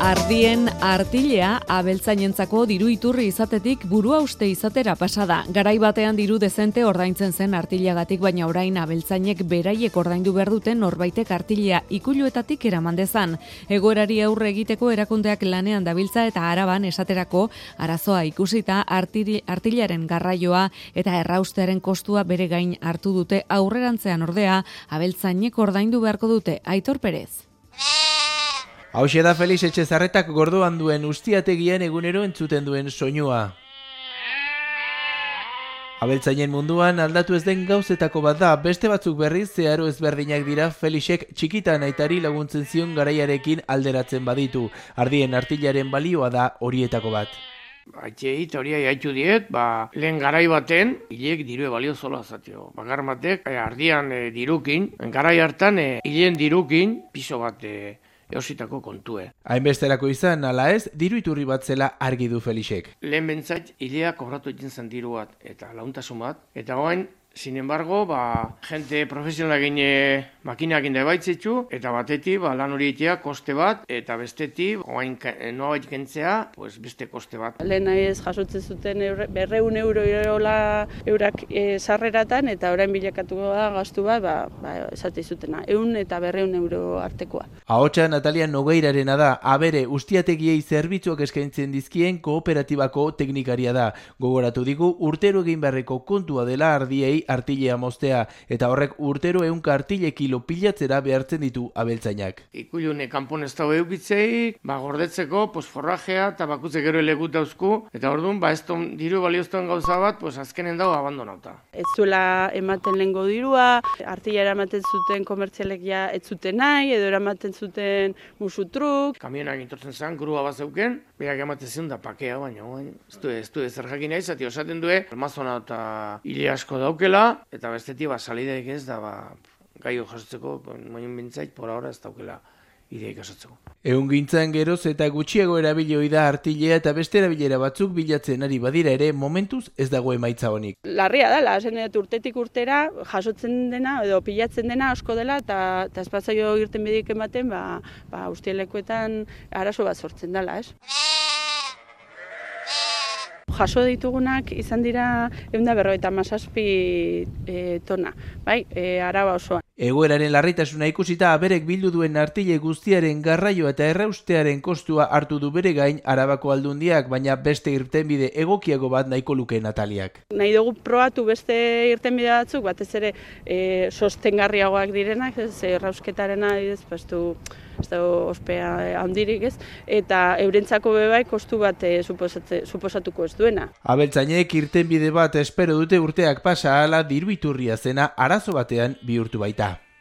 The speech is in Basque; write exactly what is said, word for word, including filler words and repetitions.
Ardien artilea abeltzainentzako diru iturri izatetik burua uste izatera pasada. Garai batean diru dezente ordaintzen zen artilagatik, baina orain abeltzainek beraiek ordaindu behar duten norbaitek artilea ikuluetatik eraman dezan. Egoerari aurre egiteko erakundeak lanean dabiltza eta Araban esaterako arazoa ikusita artilaren garraioa eta erraustearen kostua bere gain hartu dute. Aurrerantzean ordea abeltzainek ordaindu beharko dute. Aitor Perez. Hauxe da Felix Etxezarretak Gordoan duen ustiategian egunero entzuten duen soinua. Abeltzainen munduan aldatu ez den gauzetako bat da, beste batzuk berriz zeharo ezberdinak dira Felixek txikitan aitari laguntzen zion garaiarekin alderatzen baditu. Ardien artilaren balioa da horietako bat. Aitxeit hori haitu diet, ba, lehen garai baten, hilek dirue balio zola zatio. Bakar batek, ardian e, dirukin, garai hartan, e, hilen dirukin, piso bat e, eositako kontue. Hainbesterako izan, ala ez, diru iturri bat zela argi du Felixek. Lehen bentzait, hilea kobratu egin zen diru bat, eta launtasun bat, eta goain, sin embargo, ba, jente profesionalak gine makinak inde baitzitzu, eta batetik ba, lan hori egitea koste bat, eta bestetik, oain noa bait kentzea, pues, beste koste bat. Lehen ez jasotzen zuten berreun euro eurola eurak e, sarreratan, eta orain bilakatu da gastu bat, ba, ba, esate zutena, eun eta berreun euro artekoa. Ahotsa Natalia Nogeirarena da, abere ustiategiei zerbitzuak eskaintzen dizkien kooperatibako teknikaria da. Gogoratu digu, urtero egin beharreko kontua dela ardiei artilea moztea, eta horrek urtero ehunka artile kilo pilatzera behartzen ditu abeltzainak. Ikulune kanpon ez dago eukitzei, ba gordetzeko, pues forrajea eta bakutze gero elegut dauzku, eta orduan, ba ez ton diru balioztoen gauza bat, pues azkenen dago abandonauta. Ez zuela ematen lehengo dirua, artila eramaten zuten komertzialek ja ez zuten nahi, edo eramaten zuten musutruk. Kamionak intortzen zen, grua bat zeuken, berak ematen zion da pakea, baina ez du ez du zer jakin nahi, zati osaten due, almazona eta hile asko daukela, eta bestetik ba, salidaik ez da ba, gaio jasotzeko, moin bintzait, por ahora ez daukela ideik jasotzeko. Egun gintzan geroz eta gutxiago erabilioi da artilea eta beste erabilera batzuk bilatzen ari badira ere momentuz ez dago emaitza honik. Larria da, lasen urtetik urtera jasotzen dena edo pilatzen dena asko dela eta ez batzaio irten bidik ematen, ba, ba ustielekuetan arazo bat sortzen dela, ez? Jaso ditugunak izan dira ehun eta berrogeita hamazazpi e, tona, bai, e, Araba osoan. Egoeraren larritasuna ikusita aberek bildu duen artile guztiaren garraioa eta erraustearen kostua hartu du bere gain Arabako Aldundiak, baina beste irtenbide egokiago bat nahiko luke Nataliak. Nahi dugu probatu beste irtenbide batzuk, batez ere e, sostengarriagoak direnak, ez errausketarena adibidez, pastu ez da ospea handirik ez, eta eurentzako bebai kostu bat e, suposatuko ez duena. Abeltzainek irtenbide bat espero dute urteak pasa ahala diru iturria zena arazo batean bihurtu baita.